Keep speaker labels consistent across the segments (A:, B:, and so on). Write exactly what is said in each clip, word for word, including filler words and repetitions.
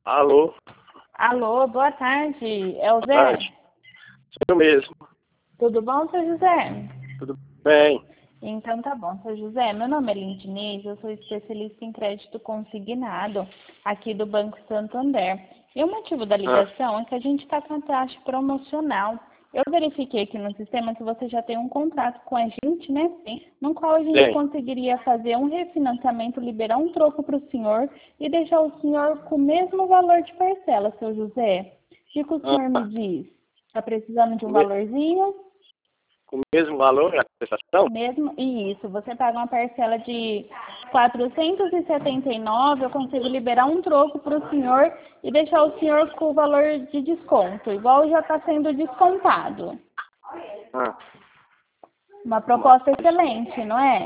A: Alô?
B: Alô, boa tarde. É o
A: Boa
B: Zé?
A: tarde. Sou eu mesmo.
B: Tudo bom, seu José?
A: Tudo bem?
B: Então tá bom, seu José. Meu nome é Lindinês, eu sou especialista em crédito consignado aqui do Banco Santander. E o motivo da
A: Ah,
B: ligação é que a gente está com a taxa promocional. Eu verifiquei aqui no sistema que você já tem um contrato com a gente, né? Sim, no qual a gente
A: tem.
B: conseguiria fazer um refinanciamento, liberar um troco para o senhor e deixar o senhor com o mesmo valor de parcela, seu José. O que que o senhor me
A: Ah,
B: diz? Está precisando de
A: com,
B: um
A: me-
B: valorzinho?
A: com o mesmo valor a prestação?
B: Mesmo, isso, você paga uma parcela de quatrocentos e setenta e nove, eu consigo liberar um troco para o senhor e deixar o senhor com o valor de desconto, igual já está sendo descontado.
A: Ah,
B: Uma proposta excelente, não é?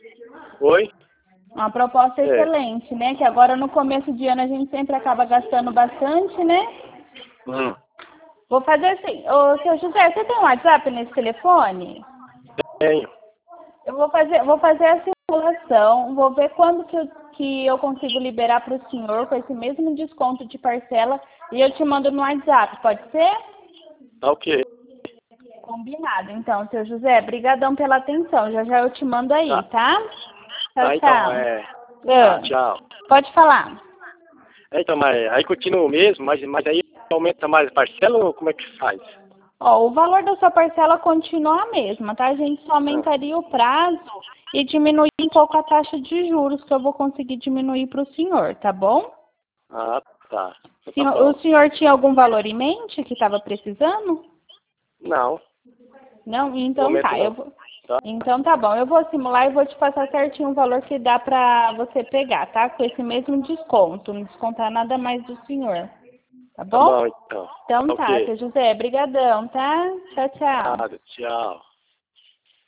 A: oi?
B: Uma proposta
A: É.
B: excelente, né? Que agora no começo de ano a gente sempre acaba gastando bastante, né?
A: Hum,
B: Vou fazer assim, ô seu José, você tem um WhatsApp nesse telefone?
A: tenho.
B: Eu vou fazer, vou fazer a simulação, vou ver quando que eu, que eu consigo liberar para o senhor com esse mesmo desconto de parcela e eu te mando no WhatsApp, pode ser?
A: Tá ok.
B: Combinado. Então, seu José, brigadão pela atenção. Já já eu te mando aí,
A: Tá.
B: tá? Tchau,
A: Tá, então,
B: tchau.
A: é... Tá,
B: Ah,
A: tchau.
B: pode falar.
A: É, então, mas aí continua o mesmo, mas, mas aí aumenta mais a parcela ou como é que faz?
B: Ó, o valor da sua parcela continua a mesma, tá? A gente só
A: Ah,
B: aumentaria o prazo e diminuir um pouco a taxa de juros que eu vou conseguir diminuir para o senhor, tá bom?
A: ah, tá. Então tá
B: Senhor- O
A: bom.
B: senhor tinha algum valor em mente que estava precisando?
A: Não,
B: Não?
A: no
B: Então
A: momento
B: tá, eu
A: não.
B: vou...
A: Tá?
B: Então tá bom, eu vou simular e vou te passar certinho o valor que dá pra você pegar, tá? Com esse mesmo desconto, não descontar nada mais do senhor, tá
A: Tá
B: bom?
A: bom, então.
B: Então
A: Tá
B: tá,
A: ok.
B: seu José, brigadão, tá? Tchau, tchau.
A: Nada, tchau.